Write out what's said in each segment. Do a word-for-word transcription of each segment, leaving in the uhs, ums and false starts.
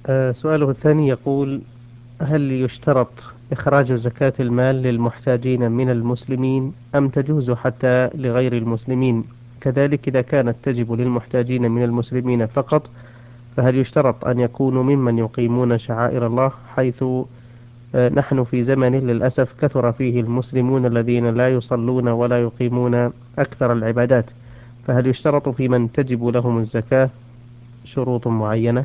آه، سؤاله الثاني يقول: هل يشترط إخراج زكاة المال للمحتاجين من المسلمين أم تجوز حتى لغير المسلمين؟ كذلك إذا كانت تجب للمحتاجين من المسلمين فقط، فهل يشترط أن يكونوا ممن يقيمون شعائر الله، حيث آه، نحن في زمن للأسف كثر فيه المسلمون الذين لا يصلون ولا يقيمون أكثر العبادات، فهل يشترط في من تجب لهم الزكاة شروط معينة؟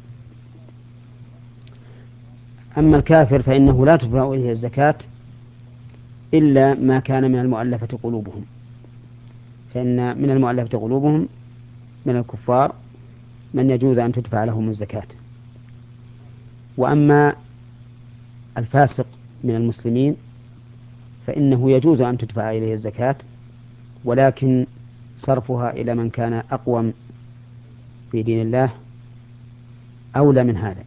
أما الكافر فإنه لا تدفع إليه الزكاة إلا ما كان من المؤلفة قلوبهم، فإن من المؤلفة قلوبهم من الكفار من يجوز أن تدفع لهم الزكاة. وأما الفاسق من المسلمين فإنه يجوز أن تدفع إليه الزكاة، ولكن صرفها إلى من كان أقوم في دين الله أولى من هذا.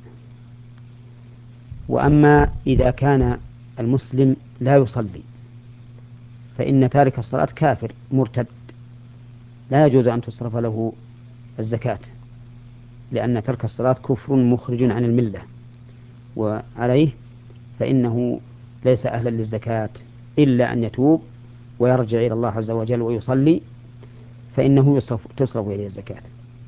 وأما إذا كان المسلم لا يصلي فإن تارك الصلاة كافر مرتد، لا يجوز أن تصرف له الزكاة، لأن ترك الصلاة كفر مخرج عن الملة، وعليه فإنه ليس أهلا للزكاة إلا أن يتوب ويرجع إلى الله عز وجل ويصلي، فإنه يصرف تصرف إليه الزكاة.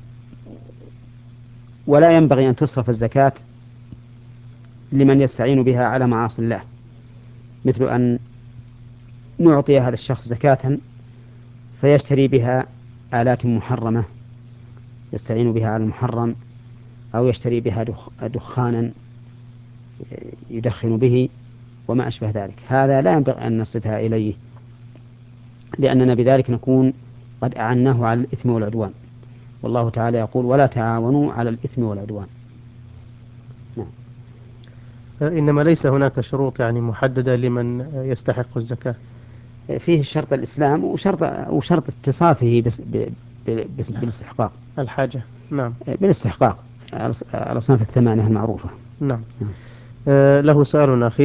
ولا ينبغي أن تصرف الزكاة لمن يستعين بها على معاصي الله، مثل أن نعطي هذا الشخص زكاة فيشتري بها آلات محرمة يستعين بها على المحرم، أو يشتري بها دخ دخانا يدخن به وما أشبه ذلك. هذا لا ينبغي أن نصرفها إليه، لأننا بذلك نكون قد أعناه على الإثم والعدوان، والله تعالى يقول: ولا تعاونوا على الإثم والعدوان. نعم. آه، إنما ليس هناك شروط يعني محددة لمن يستحق الزكاة. فيه شرط الإسلام وشرط وشرط اتصافه بس ب- ب- بس بالاستحقاق. الحاجة. نعم. بالاستحقاق على الأصناف الثمانية المعروفة. نعم. نعم. آه، له سؤال أخير.